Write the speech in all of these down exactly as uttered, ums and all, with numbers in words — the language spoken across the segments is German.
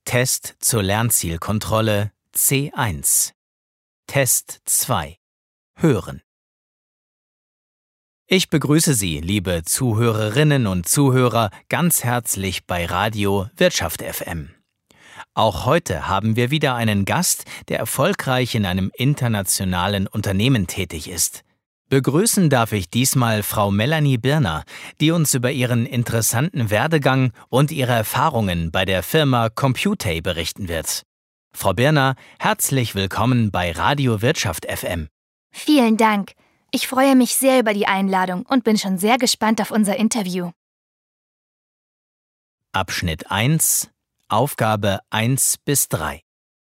Test zur Lernzielkontrolle C eins. Test zwei. Hören. Ich begrüße Sie, liebe Zuhörerinnen und Zuhörer, ganz herzlich bei Radio Wirtschaft F M. Auch heute haben wir wieder einen Gast, der erfolgreich in einem internationalen Unternehmen tätig ist. Begrüßen darf ich diesmal Frau Melanie Birner, die uns über ihren interessanten Werdegang und ihre Erfahrungen bei der Firma Computay berichten wird. Frau Birner, herzlich willkommen bei Radio Wirtschaft F M. Vielen Dank. Ich freue mich sehr über die Einladung und bin schon sehr gespannt auf unser Interview. Abschnitt eins, Aufgabe eins bis drei.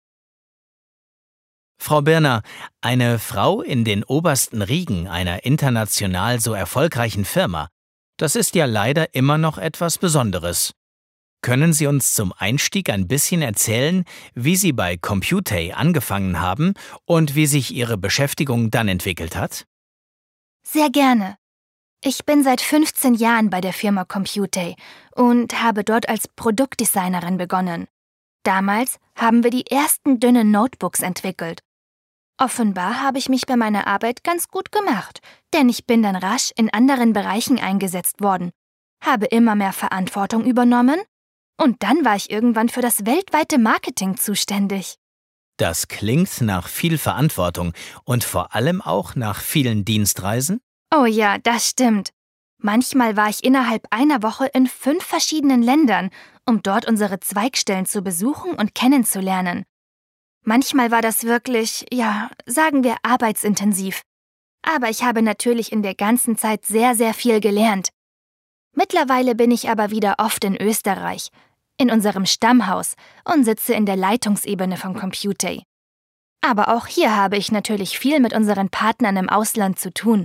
Frau Birner, eine Frau in den obersten Riegen einer international so erfolgreichen Firma, das ist ja leider immer noch etwas Besonderes. Können Sie uns zum Einstieg ein bisschen erzählen, wie Sie bei Computay angefangen haben und wie sich Ihre Beschäftigung dann entwickelt hat? Sehr gerne. Ich bin seit fünfzehn Jahren bei der Firma Computay und habe dort als Produktdesignerin begonnen. Damals haben wir die ersten dünnen Notebooks entwickelt. Offenbar habe ich mich bei meiner Arbeit ganz gut gemacht, denn ich bin dann rasch in anderen Bereichen eingesetzt worden, habe immer mehr Verantwortung übernommen und dann war ich irgendwann für das weltweite Marketing zuständig. Das klingt nach viel Verantwortung und vor allem auch nach vielen Dienstreisen? Oh ja, das stimmt. Manchmal war ich innerhalb einer Woche in fünf verschiedenen Ländern, um dort unsere Zweigstellen zu besuchen und kennenzulernen. Manchmal war das wirklich, ja, sagen wir, arbeitsintensiv. Aber ich habe natürlich in der ganzen Zeit sehr, sehr viel gelernt. Mittlerweile bin ich aber wieder oft in Österreich, in unserem Stammhaus und sitze in der Leitungsebene von Computay. Aber auch hier habe ich natürlich viel mit unseren Partnern im Ausland zu tun.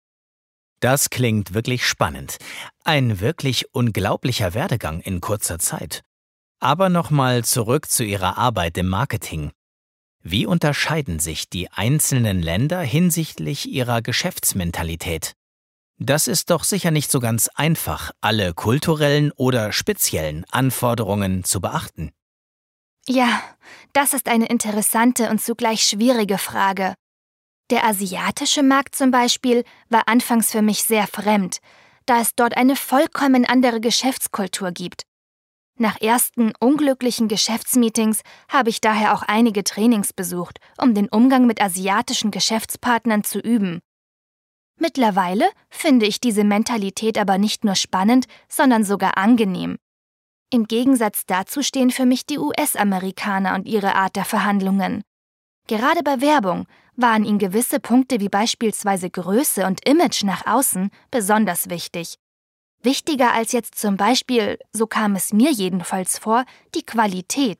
Das klingt wirklich spannend. Ein wirklich unglaublicher Werdegang in kurzer Zeit. Aber nochmal zurück zu Ihrer Arbeit im Marketing. Wie unterscheiden sich die einzelnen Länder hinsichtlich ihrer Geschäftsmentalität? Das ist doch sicher nicht so ganz einfach, alle kulturellen oder speziellen Anforderungen zu beachten. Ja, das ist eine interessante und zugleich schwierige Frage. Der asiatische Markt zum Beispiel war anfangs für mich sehr fremd, da es dort eine vollkommen andere Geschäftskultur gibt. Nach ersten unglücklichen Geschäftsmeetings habe ich daher auch einige Trainings besucht, um den Umgang mit asiatischen Geschäftspartnern zu üben. Mittlerweile finde ich diese Mentalität aber nicht nur spannend, sondern sogar angenehm. Im Gegensatz dazu stehen für mich die U S-Amerikaner und ihre Art der Verhandlungen. Gerade bei Werbung waren ihnen gewisse Punkte wie beispielsweise Größe und Image nach außen besonders wichtig. Wichtiger als jetzt zum Beispiel, so kam es mir jedenfalls vor, die Qualität.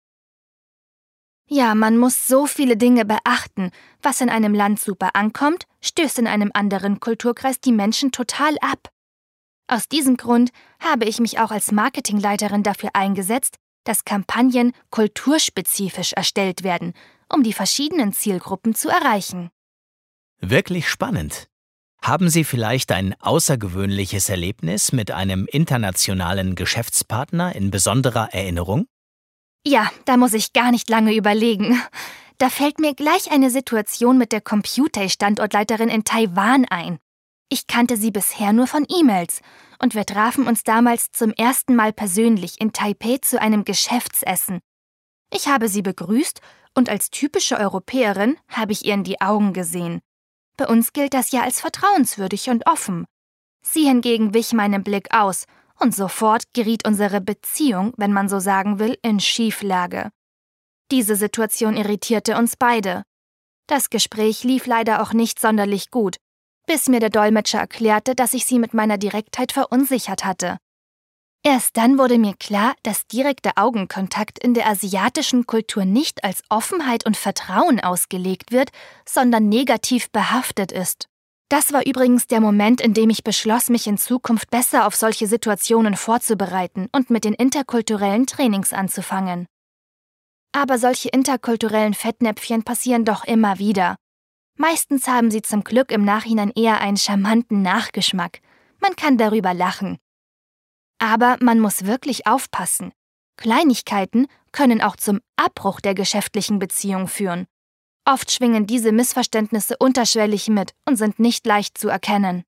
Ja, man muss so viele Dinge beachten. Was in einem Land super ankommt, stößt in einem anderen Kulturkreis die Menschen total ab. Aus diesem Grund habe ich mich auch als Marketingleiterin dafür eingesetzt, dass Kampagnen kulturspezifisch erstellt werden, um die verschiedenen Zielgruppen zu erreichen. Wirklich spannend. Haben Sie vielleicht ein außergewöhnliches Erlebnis mit einem internationalen Geschäftspartner in besonderer Erinnerung? Ja, da muss ich gar nicht lange überlegen. Da fällt mir gleich eine Situation mit der Computay-Standortleiterin in Taiwan ein. Ich kannte sie bisher nur von E-Mails und wir trafen uns damals zum ersten Mal persönlich in Taipei zu einem Geschäftsessen. Ich habe sie begrüßt und als typische Europäerin habe ich ihr in die Augen gesehen. Bei uns gilt das ja als vertrauenswürdig und offen. Sie hingegen wich meinem Blick aus und sofort geriet unsere Beziehung, wenn man so sagen will, in Schieflage. Diese Situation irritierte uns beide. Das Gespräch lief leider auch nicht sonderlich gut, bis mir der Dolmetscher erklärte, dass ich sie mit meiner Direktheit verunsichert hatte. Erst dann wurde mir klar, dass direkter Augenkontakt in der asiatischen Kultur nicht als Offenheit und Vertrauen ausgelegt wird, sondern negativ behaftet ist. Das war übrigens der Moment, in dem ich beschloss, mich in Zukunft besser auf solche Situationen vorzubereiten und mit den interkulturellen Trainings anzufangen. Aber solche interkulturellen Fettnäpfchen passieren doch immer wieder. Meistens haben sie zum Glück im Nachhinein eher einen charmanten Nachgeschmack. Man kann darüber lachen. Aber man muss wirklich aufpassen. Kleinigkeiten können auch zum Abbruch der geschäftlichen Beziehung führen. Oft schwingen diese Missverständnisse unterschwellig mit und sind nicht leicht zu erkennen.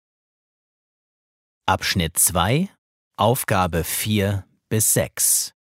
Abschnitt zwei, Aufgabe vier bis sechs.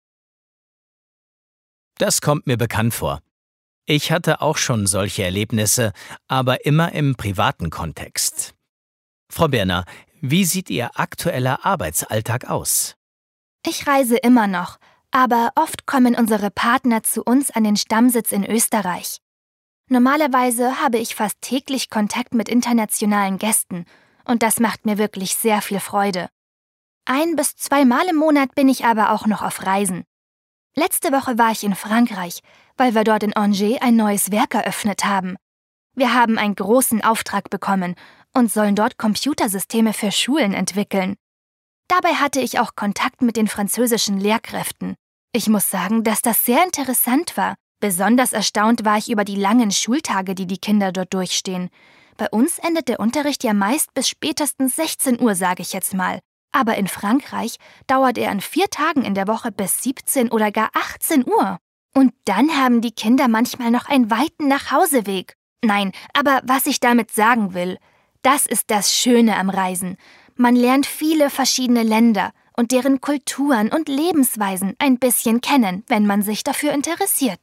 Das kommt mir bekannt vor. Ich hatte auch schon solche Erlebnisse, aber immer im privaten Kontext. Frau Berner, wie sieht Ihr aktueller Arbeitsalltag aus? Ich reise immer noch, aber oft kommen unsere Partner zu uns an den Stammsitz in Österreich. Normalerweise habe ich fast täglich Kontakt mit internationalen Gästen und das macht mir wirklich sehr viel Freude. Ein- bis zweimal im Monat bin ich aber auch noch auf Reisen. Letzte Woche war ich in Frankreich, weil wir dort in Angers ein neues Werk eröffnet haben. Wir haben einen großen Auftrag bekommen und sollen dort Computersysteme für Schulen entwickeln. Dabei hatte ich auch Kontakt mit den französischen Lehrkräften. Ich muss sagen, dass das sehr interessant war. Besonders erstaunt war ich über die langen Schultage, die die Kinder dort durchstehen. Bei uns endet der Unterricht ja meist bis spätestens sechzehn Uhr, sage ich jetzt mal. Aber in Frankreich dauert er an vier Tagen in der Woche bis siebzehn oder gar achtzehn Uhr. Und dann haben die Kinder manchmal noch einen weiten Nachhauseweg. Nein, aber was ich damit sagen will, das ist das Schöne am Reisen. Man lernt viele verschiedene Länder und deren Kulturen und Lebensweisen ein bisschen kennen, wenn man sich dafür interessiert.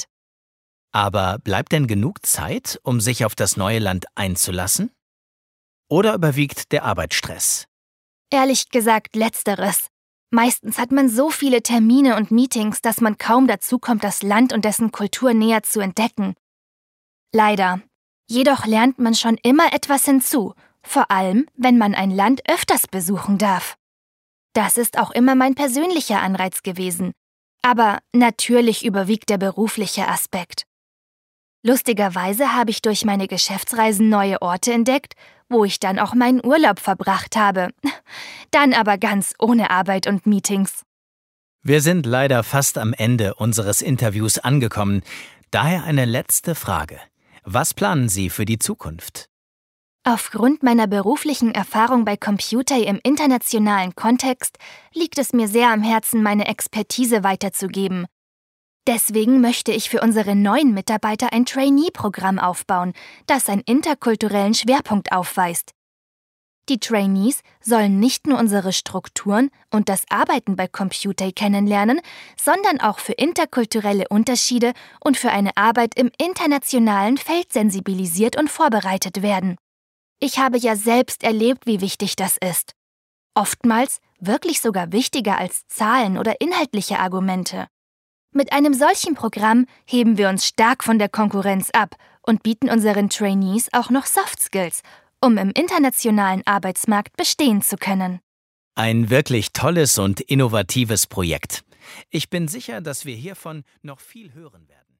Aber bleibt denn genug Zeit, um sich auf das neue Land einzulassen? Oder überwiegt der Arbeitsstress? Ehrlich gesagt, letzteres. Meistens hat man so viele Termine und Meetings, dass man kaum dazu kommt, das Land und dessen Kultur näher zu entdecken. Leider. Jedoch lernt man schon immer etwas hinzu, vor allem, wenn man ein Land öfters besuchen darf. Das ist auch immer mein persönlicher Anreiz gewesen. Aber natürlich überwiegt der berufliche Aspekt. Lustigerweise habe ich durch meine Geschäftsreisen neue Orte entdeckt, wo ich dann auch meinen Urlaub verbracht habe. Dann aber ganz ohne Arbeit und Meetings. Wir sind leider fast am Ende unseres Interviews angekommen. Daher eine letzte Frage. Was planen Sie für die Zukunft? Aufgrund meiner beruflichen Erfahrung bei Computer im internationalen Kontext liegt es mir sehr am Herzen, meine Expertise weiterzugeben. Deswegen möchte ich für unsere neuen Mitarbeiter ein Trainee-Programm aufbauen, das einen interkulturellen Schwerpunkt aufweist. Die Trainees sollen nicht nur unsere Strukturen und das Arbeiten bei Computer kennenlernen, sondern auch für interkulturelle Unterschiede und für eine Arbeit im internationalen Feld sensibilisiert und vorbereitet werden. Ich habe ja selbst erlebt, wie wichtig das ist. Oftmals wirklich sogar wichtiger als Zahlen oder inhaltliche Argumente. Mit einem solchen Programm heben wir uns stark von der Konkurrenz ab und bieten unseren Trainees auch noch Soft Skills, um im internationalen Arbeitsmarkt bestehen zu können. Ein wirklich tolles und innovatives Projekt. Ich bin sicher, dass wir hiervon noch viel hören werden.